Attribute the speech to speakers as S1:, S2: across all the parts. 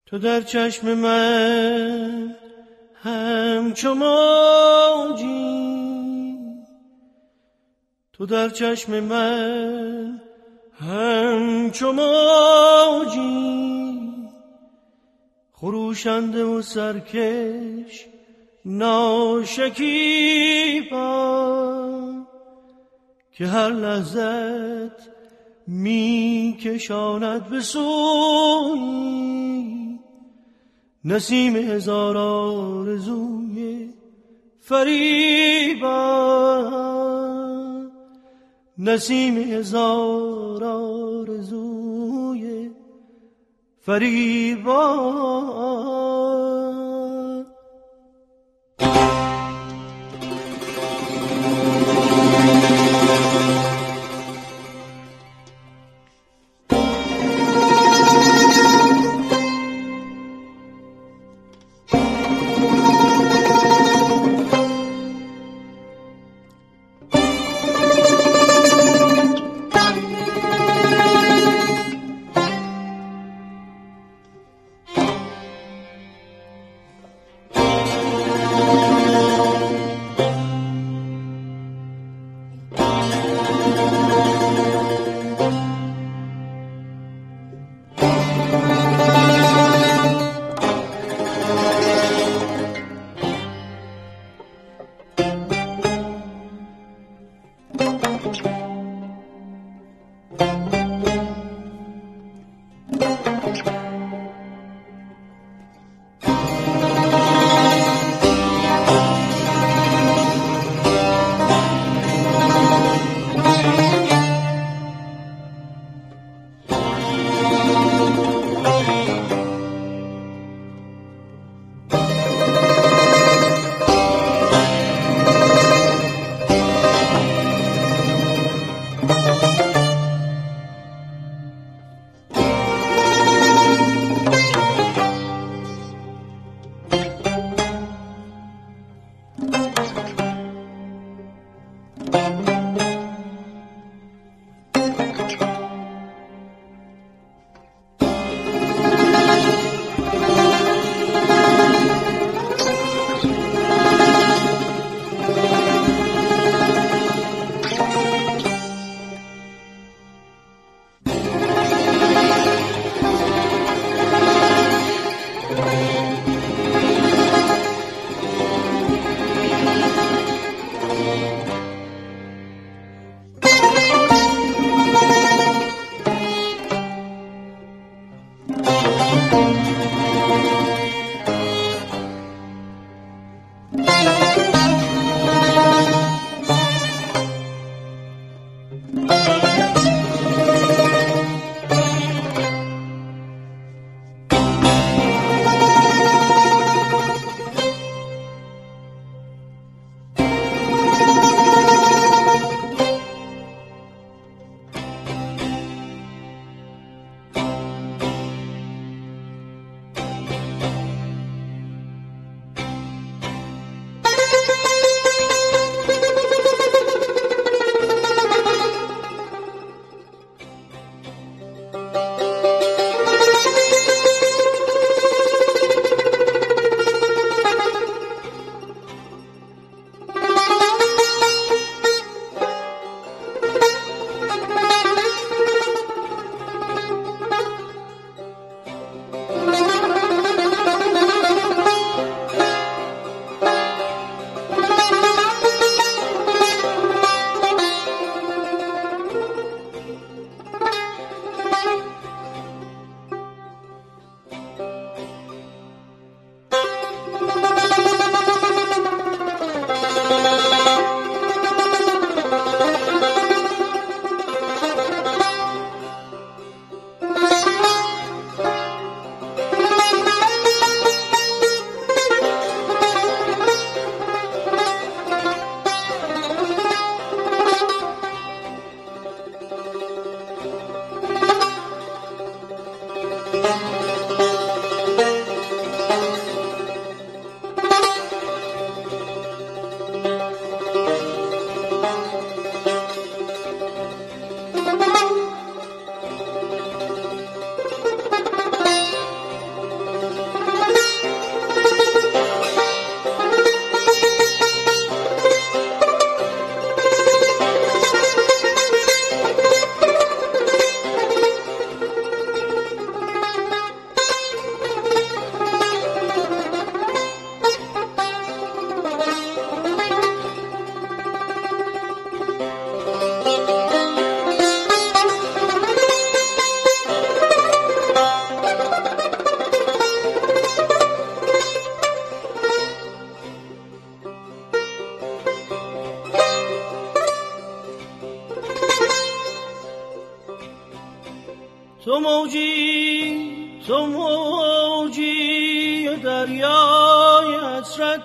S1: تو در چشم من همچو موجی، تو در چشم من همچو موجی، خروشنده و سرکش ناشکیبا، که هر لحظت می کشاند به سوی نسیم هزار آرزوی فریبا، نسیم هزار آرزوی فریبا. تو موجی و دریای حسرت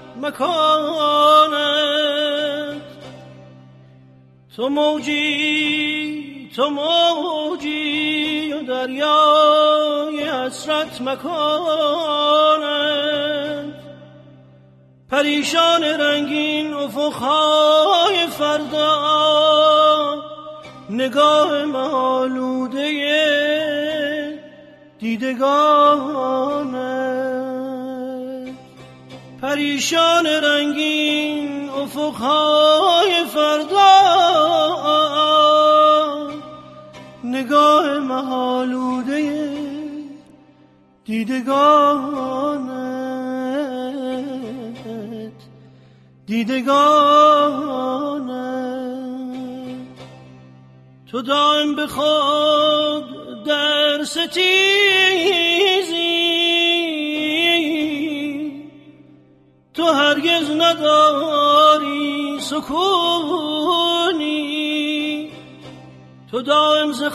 S1: مکانت، تو موجی و دریای حسرت مکانت، پریشان رنگین افقهای فردا، نگاه مالوده دیدگانت، پریشان رنگین افقهای فردا، نگاه مالوده دیدگانت، تو دائم به خود در ستیزی، تو هرگز نداری سکونی، تو دائم ز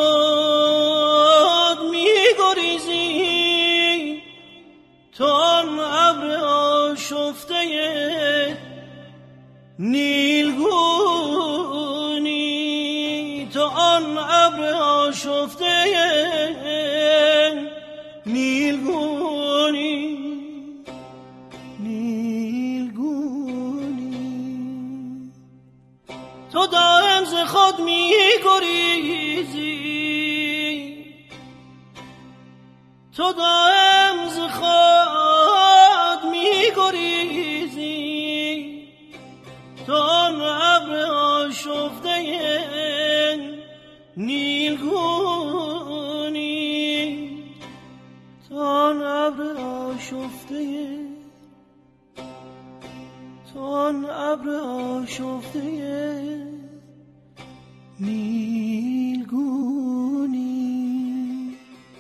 S1: خود می‌گریزی، تو آن ابر آشفته نیلگونی، تو آن ابر آشفته نیلگونی، تو دائم ز خود می‌گریزی، تو دائم ز خود می‌گریزی، تو آن ابر آشفته نیلگونی، تو آن ابر آشفته، تو آن ابر آشفته نیلگونی.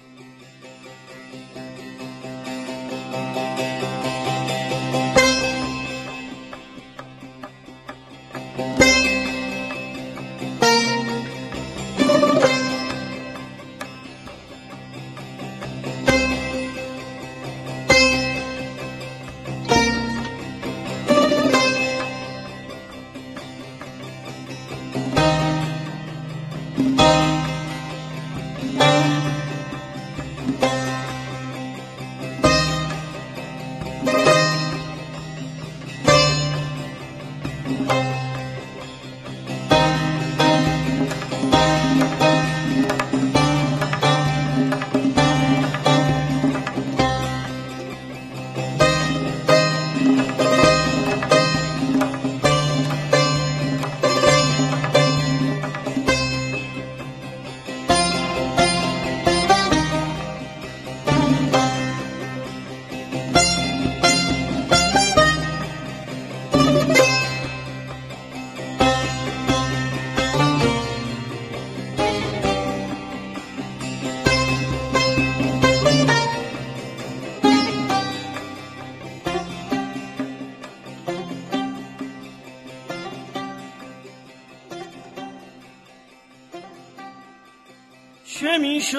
S1: چه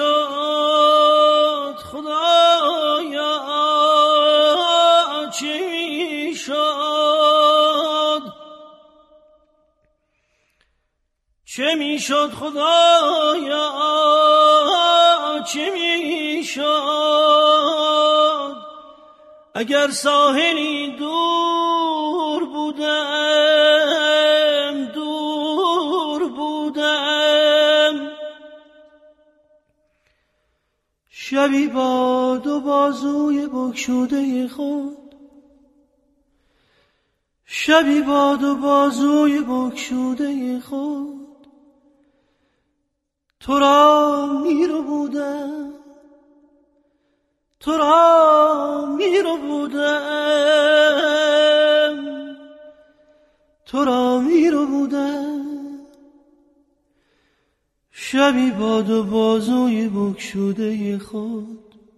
S1: میشد خدایا، چه میشد، چه میشد خدایا، چه میشد، اگر ساحلی دور بودم، دور بودم، شبی با دو بازوی بگشوده خود، شبی با دو بازوی بگشوده خود، تو را میرو بودم، تو را میرو بودم، تو را میرو بودم، شبی با دو بازوی بگشوده خود،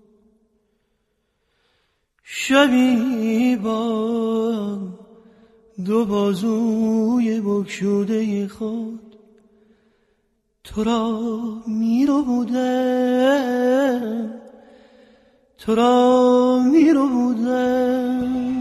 S1: شبی با دو بازوی بگشوده خود، تو را میرو بودم، تو را می رو بودم